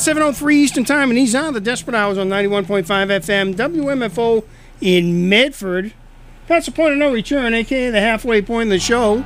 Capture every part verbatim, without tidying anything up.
seven oh three Eastern Time, and these are the Desperate Hours on ninety-one point five F M, W M F O in Medford. That's the point of no return, a k a the halfway point of the show.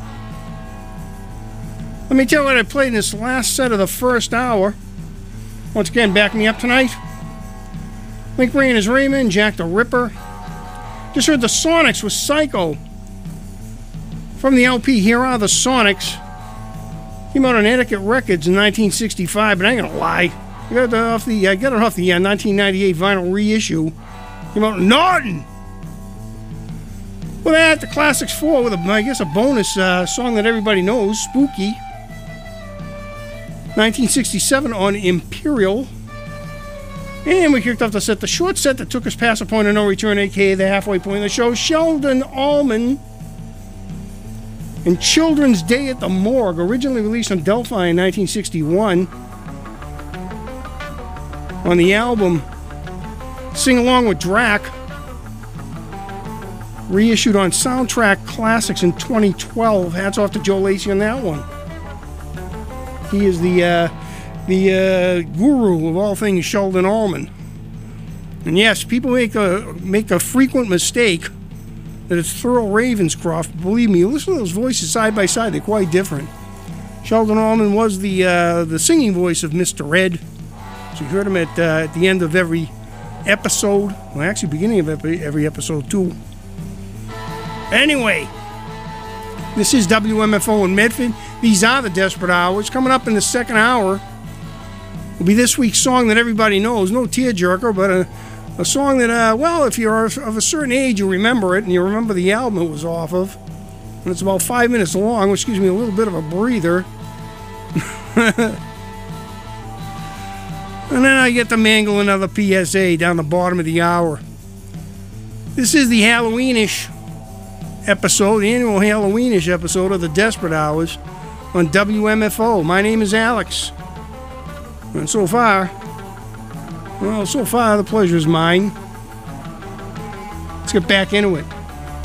Let me tell you what I played in this last set of the first hour. Once again, back me up tonight. Link Ray and his Raymond, Jack the Ripper. Just heard the Sonics with Psycho. From the L P, Here Are the Sonics. Came out on Etiquette Records in nineteen sixty-five, but I ain't gonna lie. I got it off the, I got it off the uh, nineteen ninety-eight vinyl reissue. Came out in Norton. Well, that, the Classics four with, a, I guess, a bonus uh, song that everybody knows, Spooky. nineteen sixty-seven on Imperial. And we kicked off the set, the short set that took us past the point of no return, a k a the halfway point of the show, Sheldon Allman and Children's Day at the Morgue, originally released on Delphi in nineteen sixty-one. On the album Sing Along with Drac, reissued on Soundtrack Classics in twenty twelve. Hats off to Joe Lacey on that one. He is the uh, the uh, guru of all things Sheldon Allman. And yes, people make a make a frequent mistake that it's Thurl Ravenscroft. Believe me, you listen to those voices side by side; they're quite different. Sheldon Allman was the uh, the singing voice of Mister Ed. So you heard him at uh, at the end of every episode. Well, actually, beginning of every, every episode too. Anyway, this is W M F O in Medford. These are the Desperate Hours. Coming up in the second hour will be this week's song that everybody knows. No tearjerker, but a, a song that, uh, well, if you're of a certain age, you remember it, and you remember the album it was off of. And it's about five minutes long, which gives me a little bit of a breather. And then I get to mangle another P S A down the bottom of the hour. This is the Halloweenish episode, the annual Halloweenish episode of the Desperate Hours on W M F O. My name is Alex. And so far, well, so far the pleasure is mine. Let's get back into it.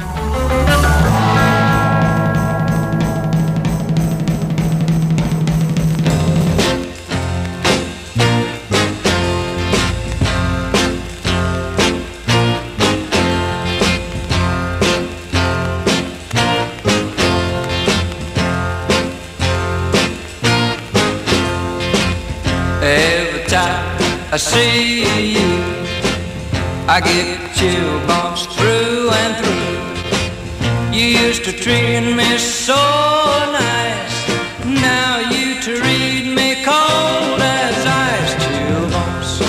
I see you, I get chill bumps through and through. You used to treat me so nice, now you treat me cold as ice. Chill bumps,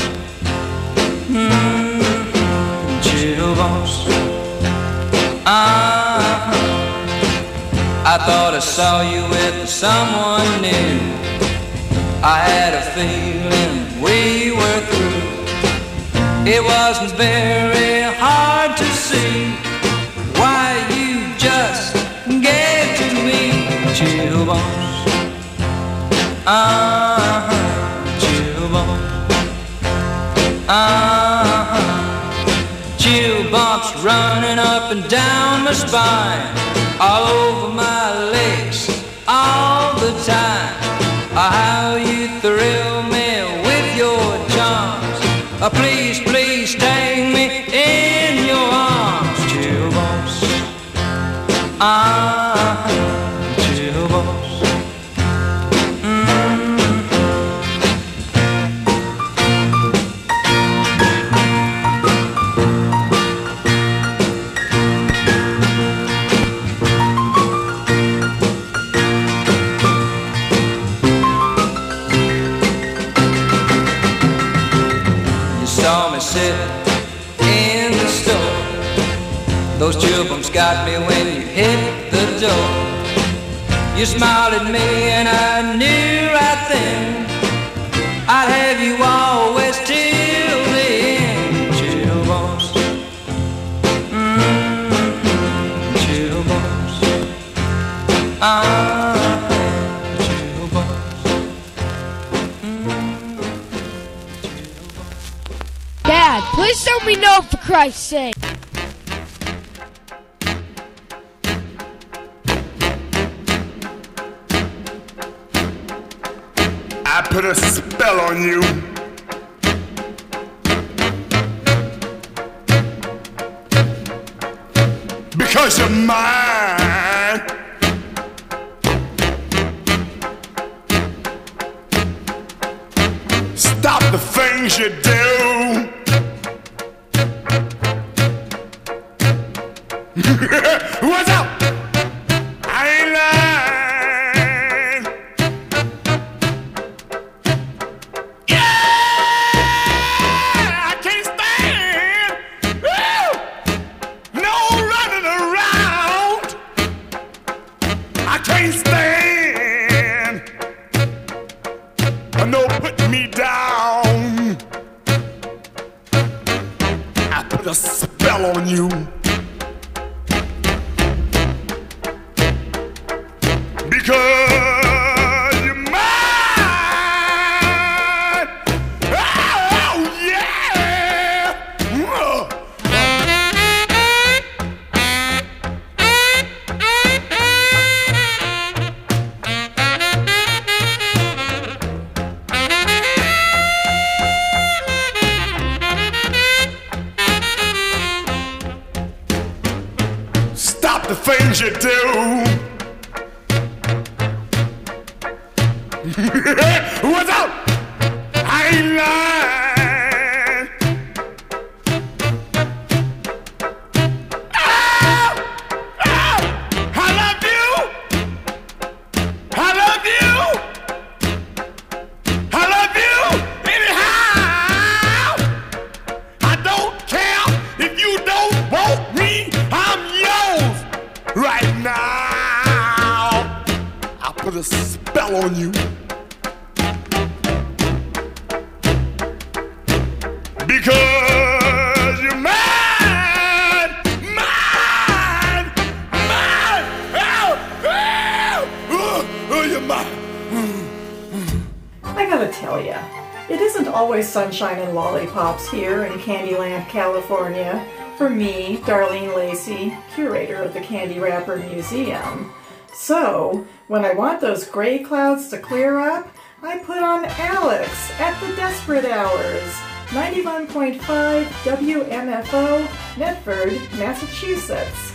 mm-hmm. Chill bumps. Uh-huh. I thought I saw you with someone new. I had a feeling we were through. It wasn't very hard to see why you just gave to me. Chill bumps, uh-huh. Chill bumps, uh-huh. Chill bumps running up and down my spine, all over my legs, all the time. How you thrill me with your charms. Oh, please, please take me in your arms. Chill bumps, ah, chill bumps. Sit in the store. Those chill bumps got me when you hit the door. You smiled at me and I knew right then I'd have you always till the end. Chill bumps, mm-hmm. Chill bumps, ah. Dad, please tell me no for Christ's sake. I put a spell on you. Because you're mine. Stop the things you do. What's up? I ain't lying. Yeah, I can't stand. Woo! No running around. I can't stand. No putting me down. I put a spell on you. Because you're mine. Oh, yeah. Stop the things you do. What's up? I ain't lying. Oh, oh, I love you. I love you. I love you anyhow. I don't care if you don't want me. I'm yours right now. I'll put a spell on you. Because you're mine, mine, mine. Oh, oh, oh, oh, you're mine. I gotta tell ya, it isn't always sunshine and lollipops here in Candyland, California. For me, Darlene Lacey, curator of the Candy Wrapper Museum. So, when I want those gray clouds to clear up, I put on Alex at the Desperate Hours. ninety-one point five W M F O, Medford, Massachusetts.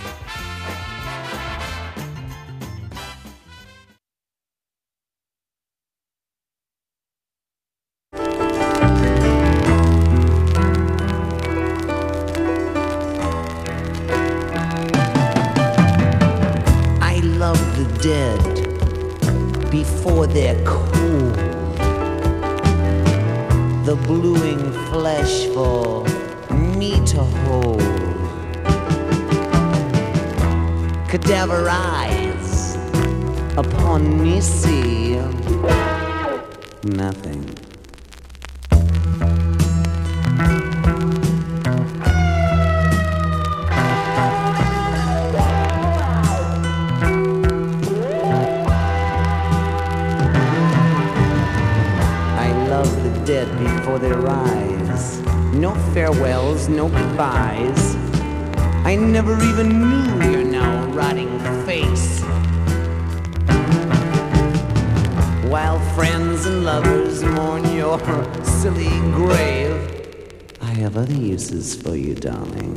I love the dead before they're cool. The bluing flesh for me to hold. Cadaver eyes upon me see nothing. Dead before they rise. No farewells, no goodbyes. I never even knew your now rotting face. While friends and lovers mourn your silly grave, I have other uses for you, darling.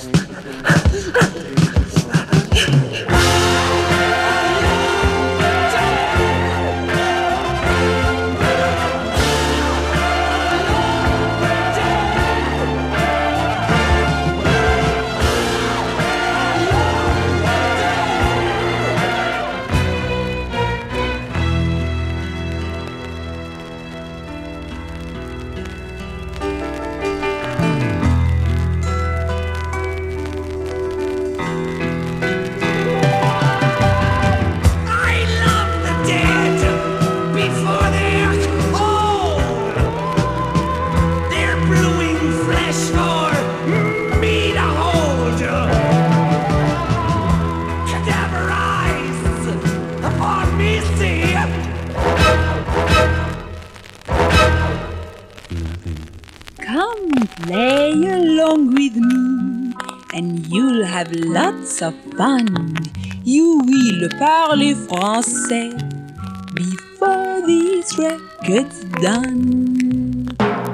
Play along with me, and you'll have lots of fun. You will parler français before this record's done.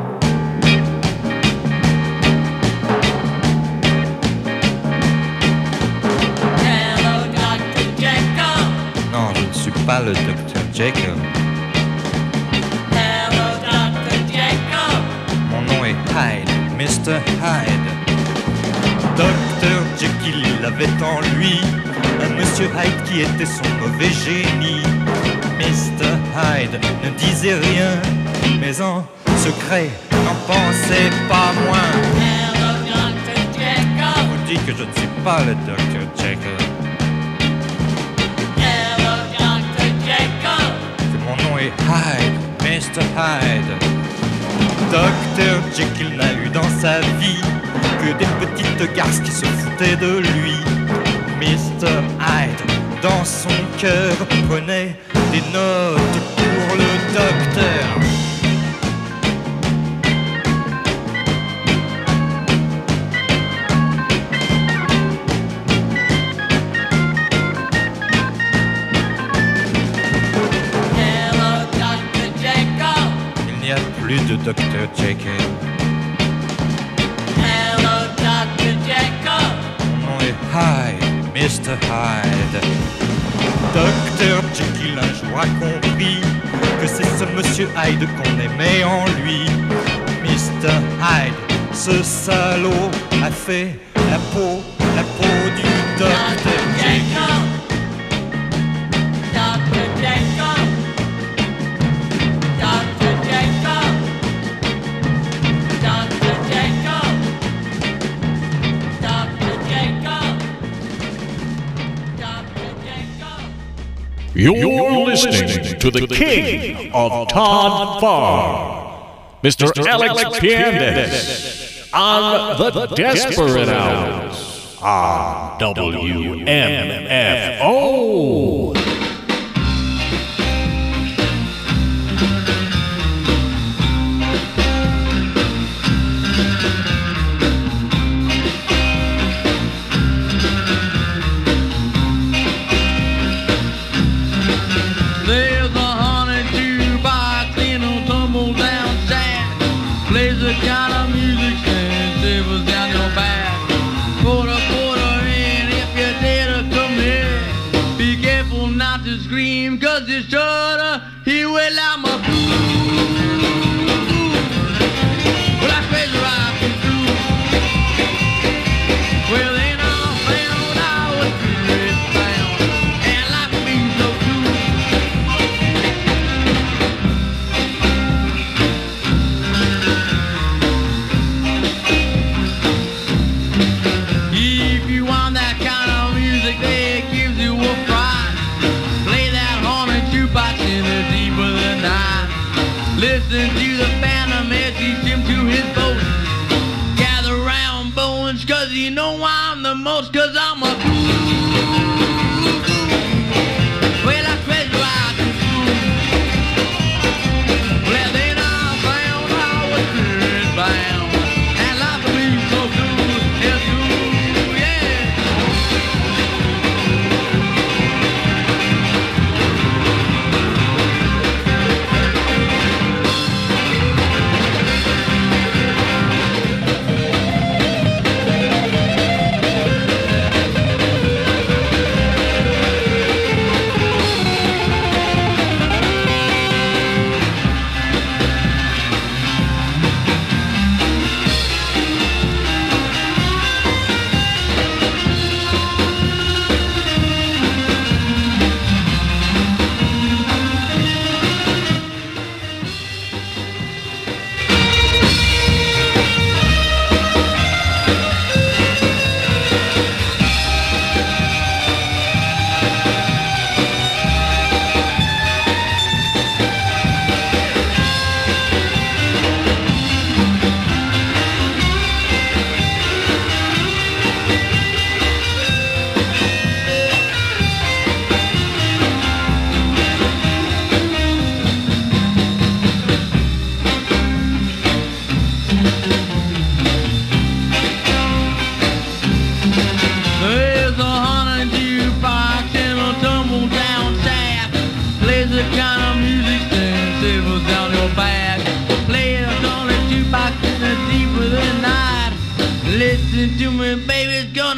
Hello, doctor Jekyll. Non, je ne suis pas le docteur Jekyll. Hello, doctor Jekyll. Mon nom est Hyde, mister Hyde. docteur Jekyll, il avait en lui un monsieur Hyde qui était son mauvais génie. mister Hyde ne disait rien, mais en secret n'en pensait pas moins. Hello, doctor Jekyll. Je vous dis que je ne suis pas le docteur Jekyll. Hello, doctor Jekyll. Que mon nom est Hyde, mister Hyde. docteur Jekyll n'a eu dans sa vie que des petites garces qui se foutaient de lui. mister Hyde, dans son cœur, prenait des notes pour le docteur. Hello, doctor Jekyll. Il n'y a plus de docteur Jekyll. Hello, doctor Jekyll. Mon nom est Hyde, mister Hyde. docteur Jekyll un jour a compris que c'est ce monsieur Hyde qu'on aimait en lui. mister Hyde, ce salaud, a fait la peau, la peau du docteur Jekyll. doctor Jekyll. doctor Jekyll. doctor Jekyll. doctor Jekyll. doctor Jekyll. You're listening to the king of Todd Farr, Mister Alex Piandes, on the Desperate Hours on W M F O. There's a honey jukebox in a tumble down shack. Plays the kind of music that shivers down your back. Put a quarter in if you dare to come here. Be careful not to scream, cause this shutter, he will out my well, I praise the rock and through. Well, then I found I was spirit bound, and life means so true. If you want that kind of music that gives you a fright, play that haunted jukebox in the deep of the night. Listen to the phantom as he sings to his boat. Gather round bones, cause you know I'm the most, cause I'm a well, I treasure out the food. Well, then I found I was spirit bound, and life will be so good, yes, ooh, yeah.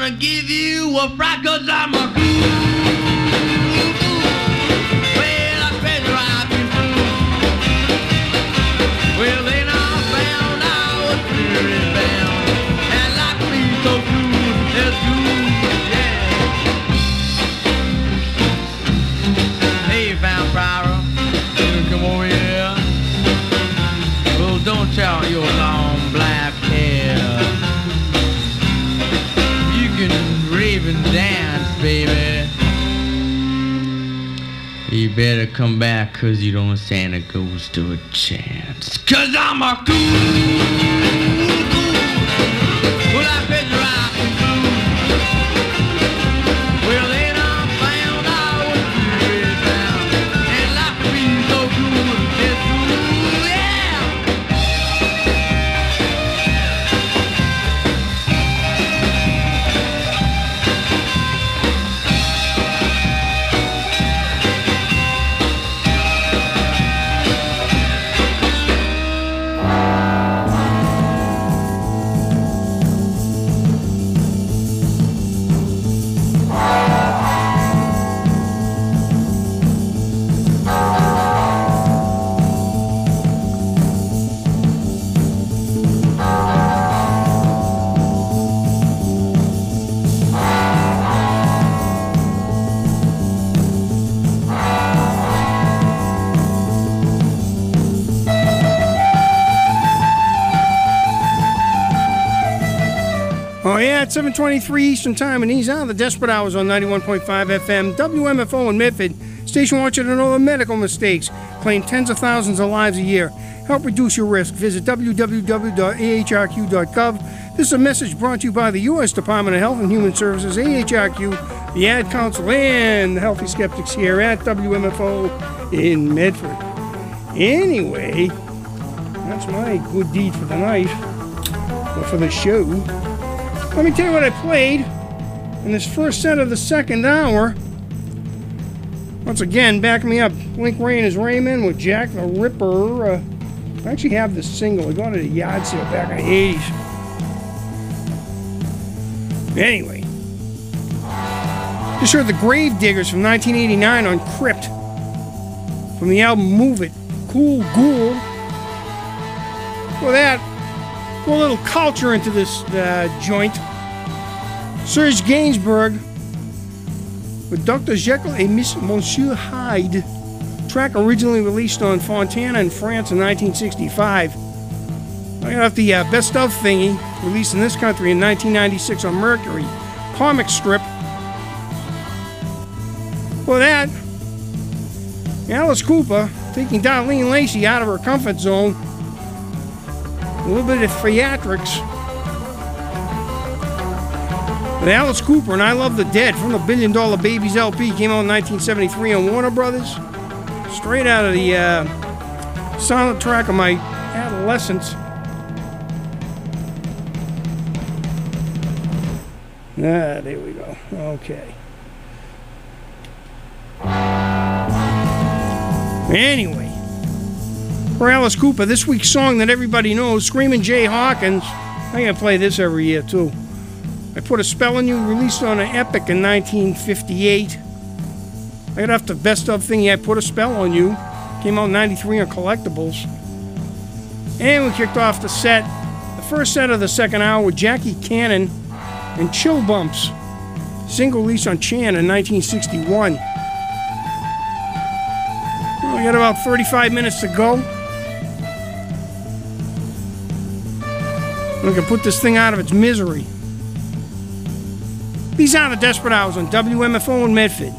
gonna give you a fright, cause I'm a cool. Well, I fed right you through. Well, then I found I was spirit bound. And like me so cool, that's cool, yeah. Hey, Van Pryor, come over here. Well, don't tell your long black hair. You can rave and dance, baby. You better come back, cause you don't stand a ghost to a chance. Cause I'm a cool, cool. Well, I bet you're right and cool. Well, then I found I was really bound. And life would be so cool, it's cool, yeah. Oh, yeah, it's seven twenty-three Eastern Time, and he's on the Desperate Hours on ninety-one point five F M, W M F O in Medford. Station watching and all the medical mistakes. Claim tens of thousands of lives a year. Help reduce your risk. Visit w w w dot a h r q dot gov. This is a message brought to you by the U S Department of Health and Human Services, A H R Q, the Ad Council, and the Healthy Skeptics here at W M F O in Medford. Anyway, that's my good deed for the night, or for the show. Let me tell you what I played in this first set of the second hour. Once again, back me up. Blink Ray and his Raymond with Jack the Ripper. Uh, I actually have this single. I got it at a yard sale back in the eighties. Anyway, just heard the Grave Diggers from nineteen eighty-nine on Crypt from the album Move It. Cool Ghoul. Well, that. Put a little culture into this uh, joint. Serge Gainsbourg with Doctor Jekyll and Miss Monsieur Hyde. Track originally released on Fontana in France in nineteen sixty-five. I got off the uh, Best Of thingy, released in this country in nineteen ninety-six on Mercury. Comic strip. For that, Alice Cooper taking Darlene Lacey out of her comfort zone. A little bit of theatrics. With Alice Cooper and I Love the Dead from the Billion Dollar Babies L P, came out in nineteen seventy-three on Warner Brothers. Straight out of the uh, soundtrack of my adolescence. Ah, there we go. Okay. Anyway. For Alice Cooper, this week's song that everybody knows, Screamin' Jay Hawkins. I'm going to play this every year, too. I Put a Spell on You, released on an Epic in nineteen fifty-eight. I got off the Best Of thingy, I Put a Spell on You. Came out in ninety-three on Collectibles. And we kicked off the set, the first set of the second hour with Jackie Cannon and Chill Bumps. Single release on Chan in nineteen sixty-one. Well, we got about thirty-five minutes to go. We can put this thing out of its misery. These are the Desperate Hours on W M F O in Medford.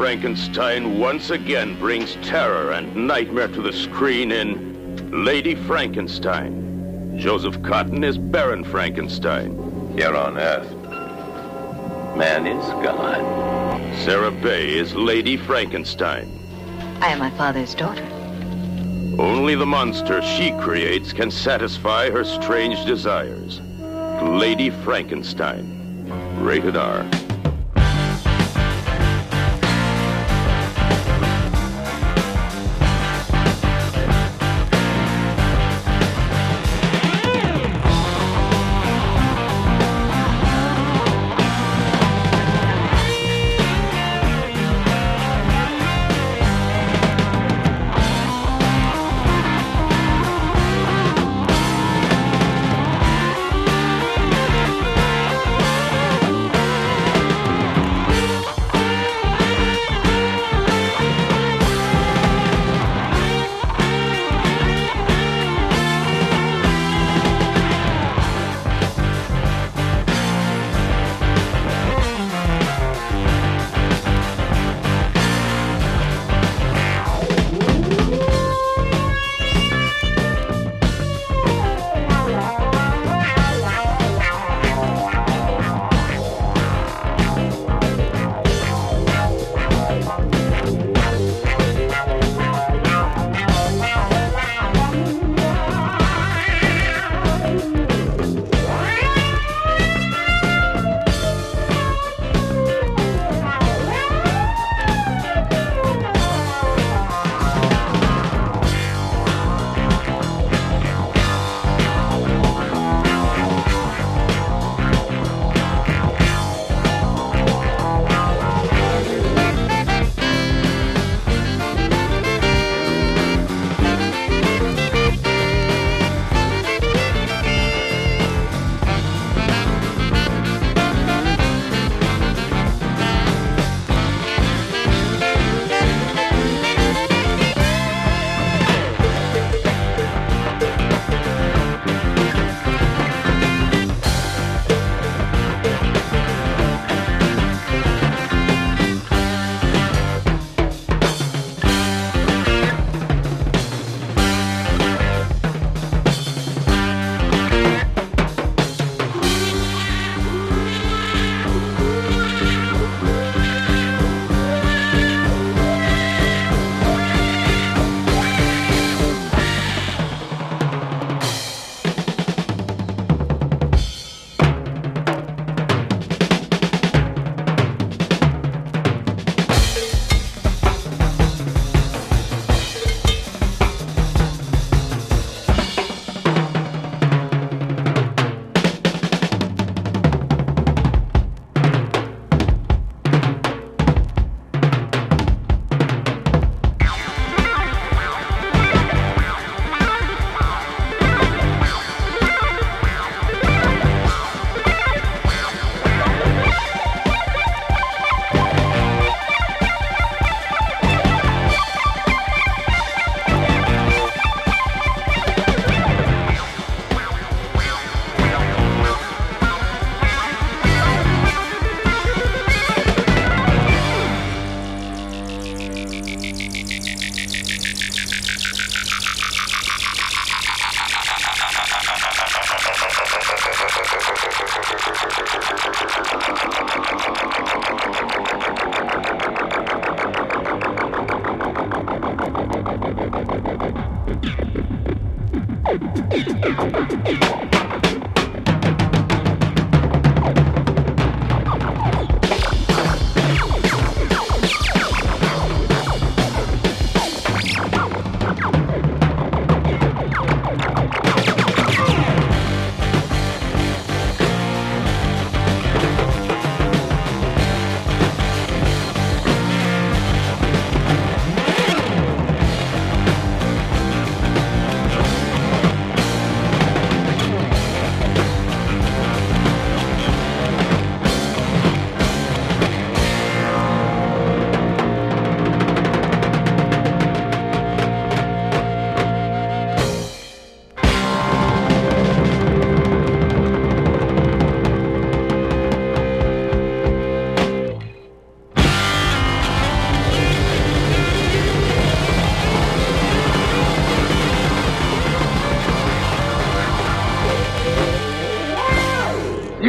Frankenstein once again brings terror and nightmare to the screen in Lady Frankenstein. Joseph Cotton is Baron Frankenstein. Here on Earth, man is God. Sarah Bay is Lady Frankenstein. I am my father's daughter. Only the monster she creates can satisfy her strange desires. Lady Frankenstein. Rated R.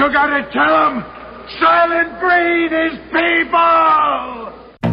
You gotta tell them Silent Breed is people!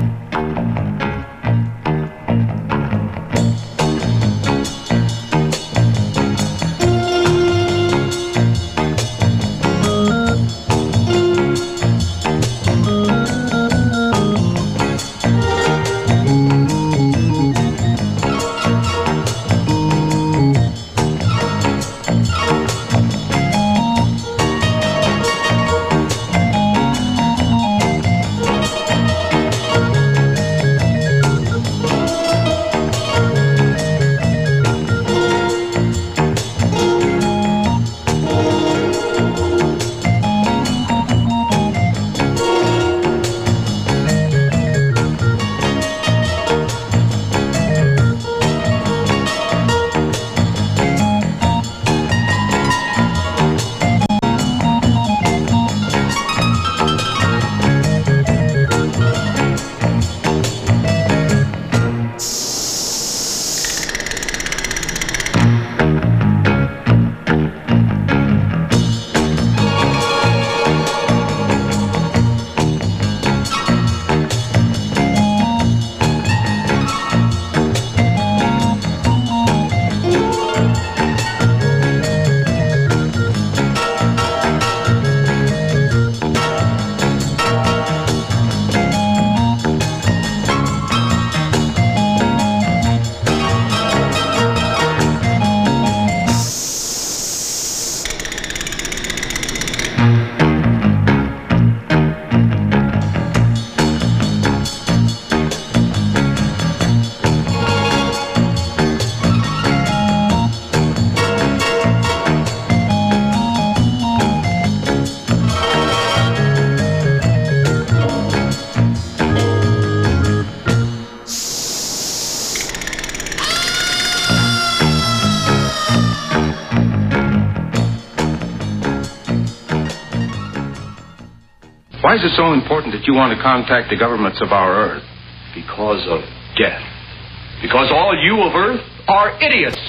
Why is it so important that you want to contact the governments of our Earth? Because of death. Because all you of Earth are idiots.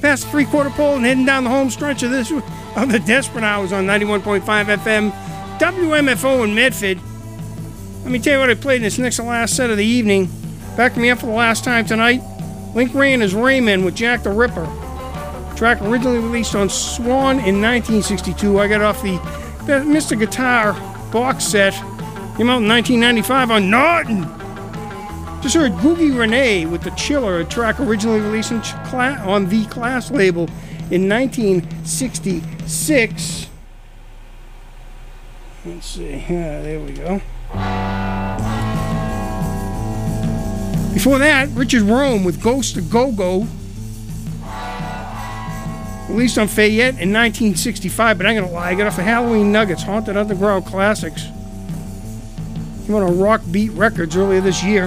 past the three-quarter pole and heading down the home stretch of this of the Desperate Hours on ninety-one point five F M, W M F O in Medford. Let me tell you what I played in this next to last set of the evening. Backing me up for the last time tonight, Link Wray and his Rayman with Jack the Ripper. Track originally released on Swan in nineteen sixty-two. I got off the Mister Guitar box set. Came out in nineteen ninety-five on Norton. Just heard Googie Renee with The Chiller, a track originally released on the Class label in nineteen sixty-six. Let's see. Yeah, there we go. Before that, Richard Rome with Ghost of Go-Go. Released on Fayette in nineteen sixty-five, but I'm going to lie. I got off the Halloween Nuggets, Haunted Underground Classics. Came out on Rock Beat Records earlier this year.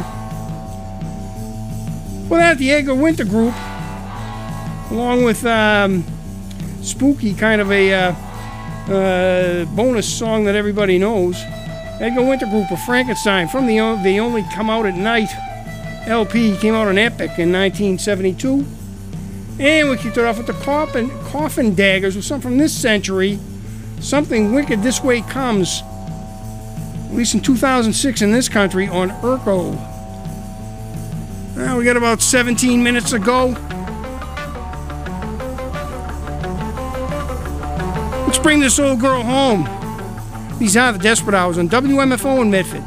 Well, that, the Edgar Winter Group, along with um, Spooky, kind of a uh, uh, bonus song that everybody knows. Edgar Winter Group of Frankenstein from the They Only Come Out at Night L P, came out on Epic in nineteen seventy-two. And we kicked it off with the Coffin, Coffin Daggers with something from this century. Something Wicked This Way Comes. Released in two thousand six in this country on Urco. Now we got about seventeen minutes to go. Let's bring this old girl home. These are the Desperate Hours on W M F O in Medford.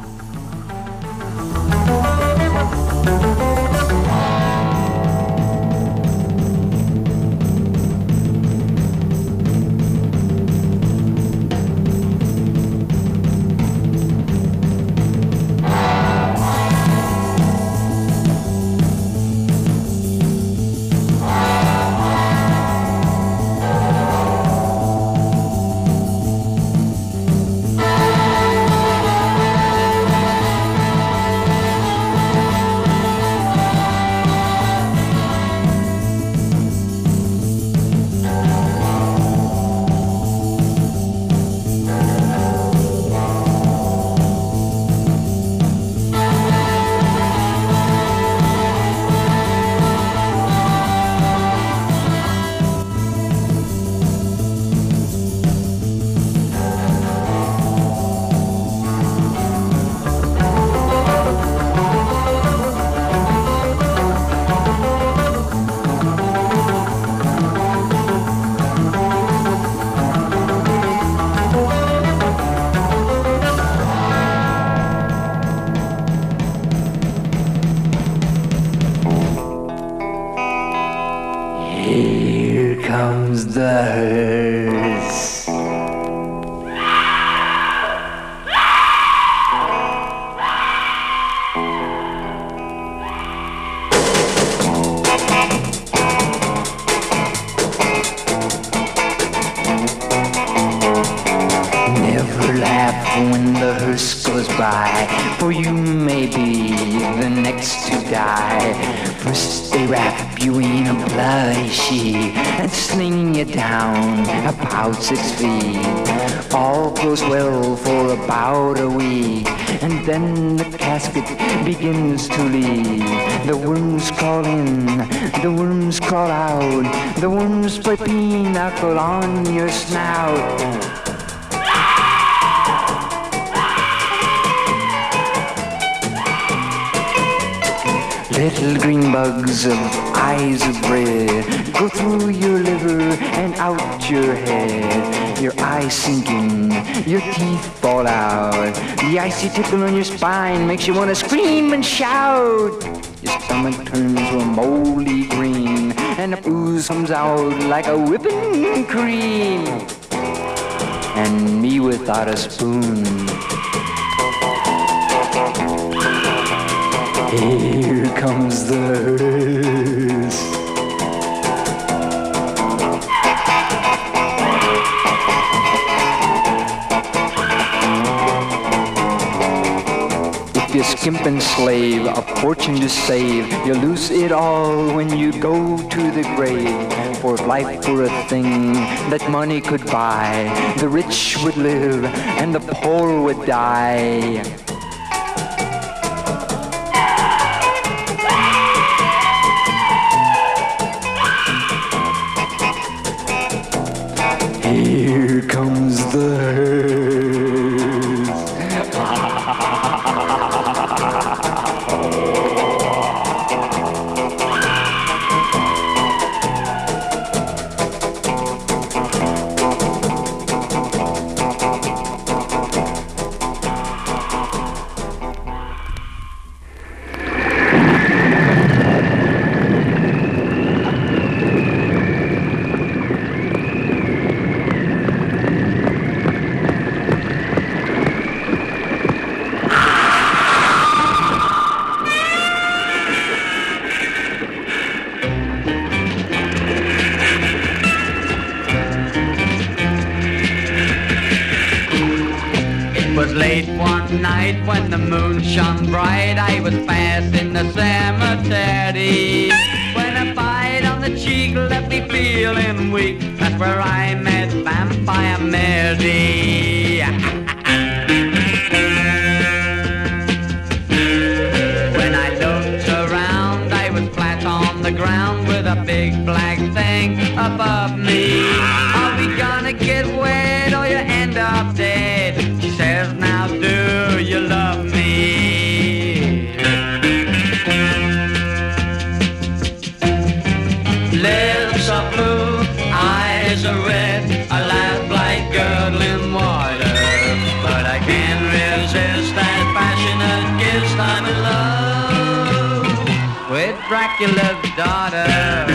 Six feet. All goes well for about a week, and then the casket begins to leak. The worms crawl in, the worms crawl out, the worms spray pinochle on your snout. Little green bugs of eyes of red go through your liver and out your head. Your eyes sink in, your teeth fall out. The icy tickle on your spine makes you want to scream and shout. Your stomach turns to a moldy green, and the ooze comes out like a whipping cream. And me without a spoon. Here comes the hearse. If you're skimping slave, a fortune to save, you lose it all when you go to the grave. For if life were a thing that money could buy, the rich would live and the poor would die. Here comes the hearse. Late one night when the moon shone bright, I was fast in the cemetery. When a bite on the cheek left me feeling weak, that's where I met Vampire Mary. When I looked around, I was flat on the ground with a big black thing above me. Are we gonna get wet or you end up dead? She says, now do you love me? Lips are blue, eyes are red, I laugh like gurgling water. But I can't resist that passionate kiss. I'm in love with Dracula's daughter.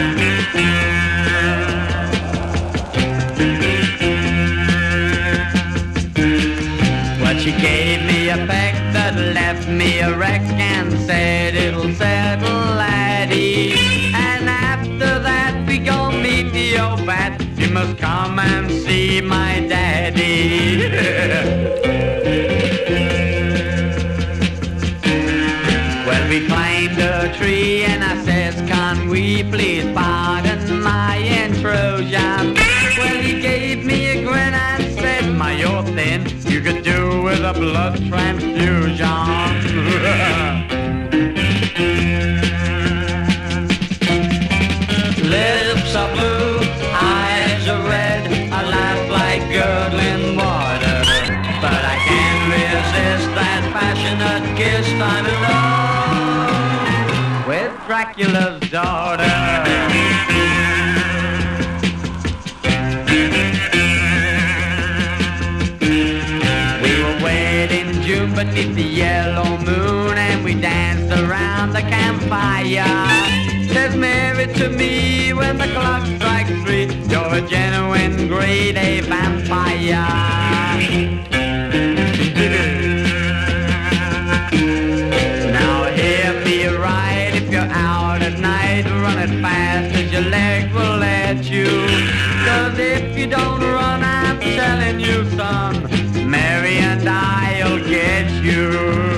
She gave me a peck that left me a wreck and said it'll settle, laddie. And after that we gon' meet the old bat. You must come and see my daddy. Well, we climbed a tree and I says, can we please pardon my intrusion? Well, he gave me a grin and said, my, you're thin. You could do with a blood transfusion. Lips are blue, eyes are red, I laugh like gurgling water. But I can't resist that passionate kiss. I'm in love with Dracula's daughter. Beneath the yellow moon, and we danced around the campfire. Says Mary to me when the clock strikes three, you're a genuine grade A vampire. Now hear me right, if you're out at night, run as fast as your leg will let you. Cause if you don't run, I'm telling you, son, Mary and I'll get you.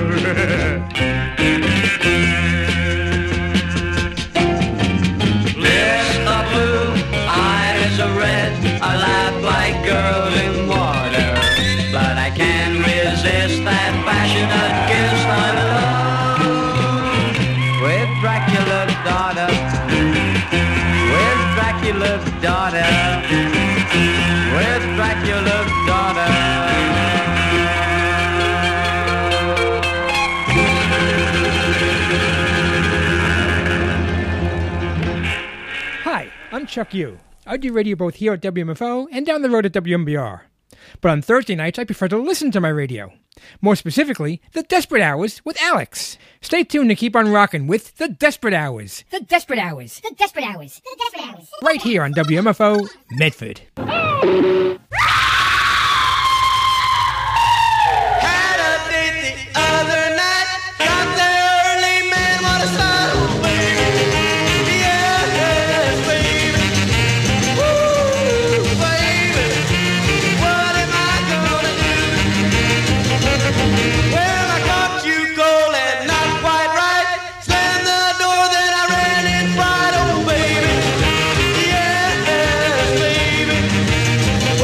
Lips are blue, eyes are red, I laugh like gurgling water. But I can't resist that passionate kiss. I'm in love with Dracula's daughter. With Dracula's daughter. With Dracula's daughter. Hi, I'm Chuck Yu. I do radio both here at W M F O and down the road at W M B R. But on Thursday nights, I prefer to listen to my radio. More specifically, The Desperate Hours with Alex. Stay tuned to keep on rocking with The Desperate Hours. The Desperate Hours. The Desperate Hours. The Desperate Hours. Right here on W M F O, Medford. Had a date the other night, got there early, man, what a sight, oh baby, yes, baby, woo, baby, what am I gonna do? Well, I caught you cold and not quite right, slammed the door, then I ran in fright, oh baby, yes, baby,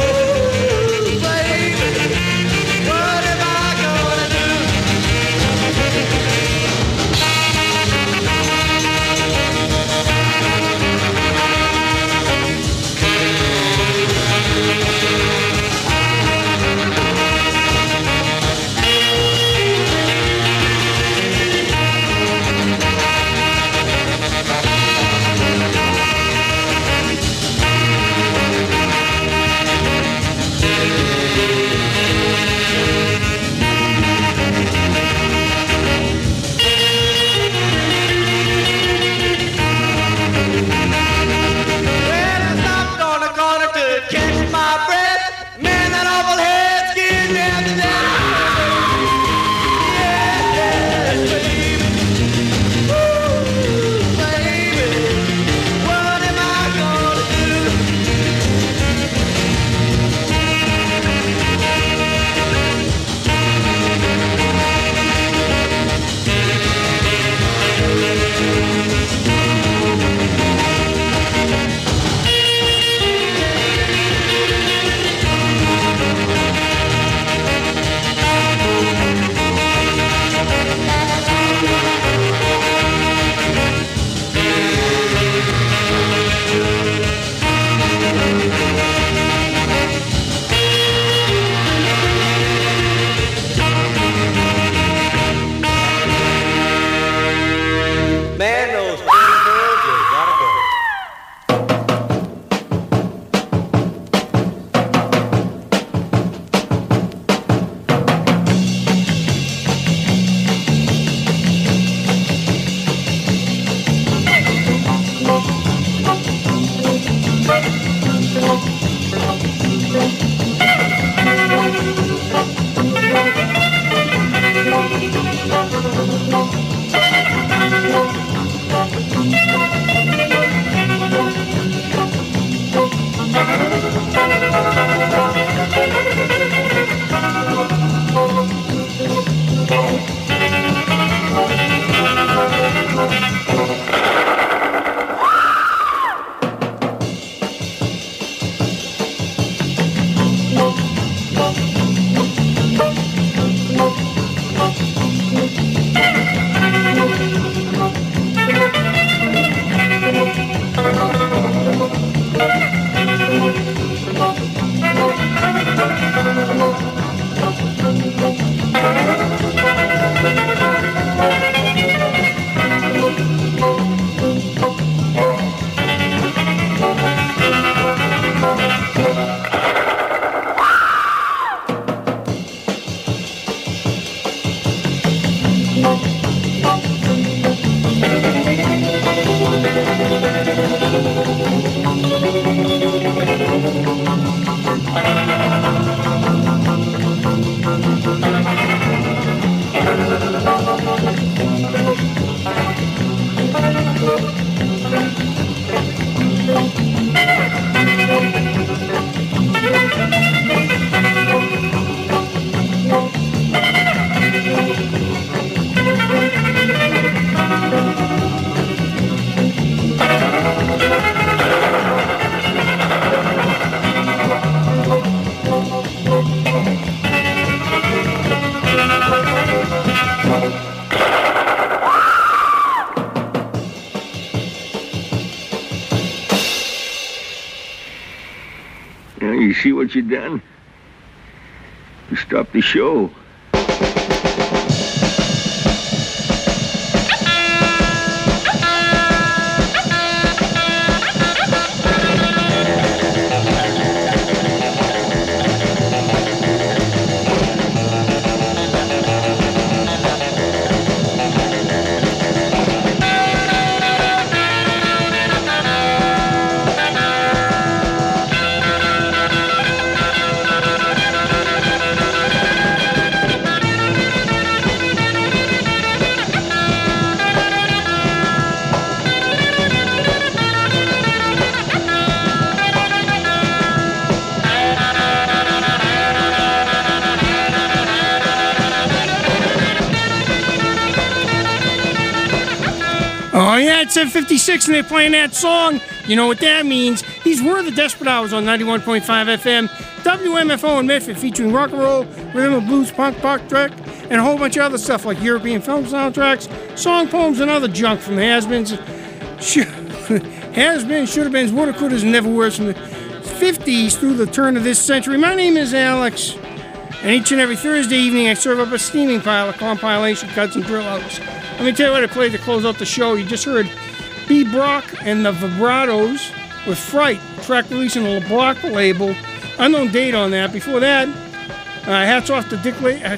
Now, you see what you done? You stopped the show. Oh, yeah, it's seven fifty-six and they're playing that song. You know what that means. These were the Desperate Hours on ninety-one point five F M, W M F O in Medford, featuring rock and roll, rhythm and blues, punk, pop, track, and a whole bunch of other stuff like European film soundtracks, song poems, and other junk from the has-beens, sh- has-beens, should-have-beens, woulda-couldas, and never-weres from the fifties through the turn of this century. My name is Alex, and each and every Thursday evening I serve up a steaming pile of compilation cuts and drill outs. Let me tell you what I played to close out the show. You just heard B. Brock and the Vibratos with Fright, track releasing the LeBrock label. Unknown date on that. Before that, uh, hats off to Dick La- uh,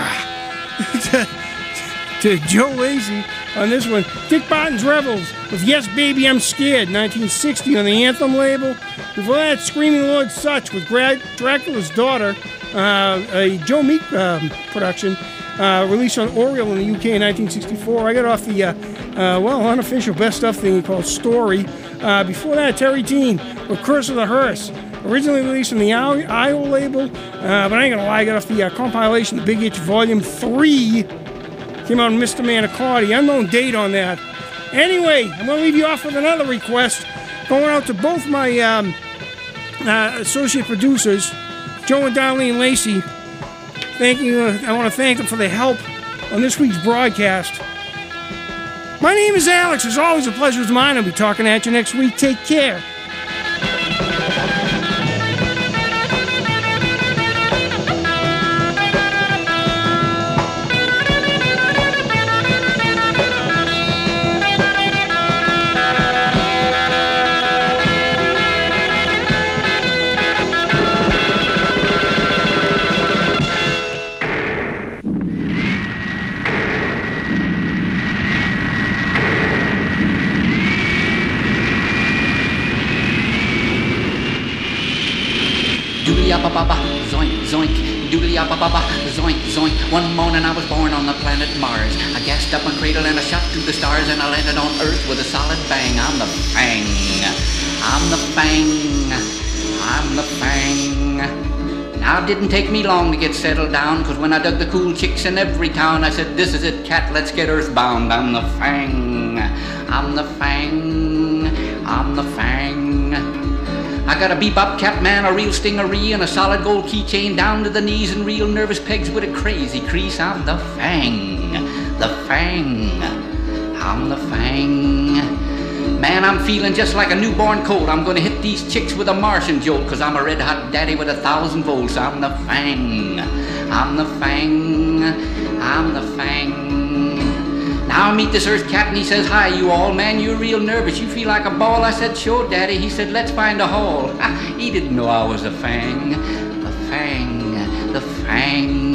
to, to Joe Lacy on this one. Dick Barton's Rebels with Yes Baby I'm Scared, nineteen sixty on the Anthem label. Before that, Screaming Lord Sutch with Gra- Dracula's Daughter, uh, a Joe Meek um, production. Uh, released on Oriole in the U K in nineteen sixty-four. I got off the, uh, uh, well, unofficial best stuff thing called Story. Uh, before that, Terry Teen with Curse of the Hearse. Originally released on the I O label, uh, but I ain't gonna lie, I got off the uh, compilation, The Big Itch Volume three. Came out on Mister Manicotti. Unknown date on that. Anyway, I'm gonna leave you off with another request. Going out to both my um, uh, associate producers, Joe and Darlene Lacey. Thank you. Uh, I want to thank them for their help on this week's broadcast. My name is Alex. It's always a pleasure. It's mine. I'll be talking at you next week. Take care. Doodly-yapa-baba, zoink, zoink, doodly-yapa-baba, zoink, zoink. One morning I was born on the planet Mars. I gassed up my cradle and I shot through the stars and I landed on Earth with a solid bang. I'm the Fang, I'm the Fang, I'm the Fang. Now it didn't take me long to get settled down, cause when I dug the cool chicks in every town, I said, this is it, cat, let's get earthbound. I'm the Fang, I'm the Fang, I'm the Fang. I got a bebop cap man, a real stingaree, and a solid gold keychain down to the knees, and real nervous pegs with a crazy crease. I'm the Fang, the Fang, I'm the Fang. Man, I'm feeling just like a newborn colt. I'm gonna hit these chicks with a Martian jolt, cause I'm a red hot daddy with a thousand volts. I'm the Fang, I'm the Fang, I'm the Fang. Now I meet this Earth cat and he says, hi you all, man, you're real nervous, you feel like a ball. I said, sure daddy. He said, let's find a hole. He didn't know I was a Fang, the Fang, the Fang.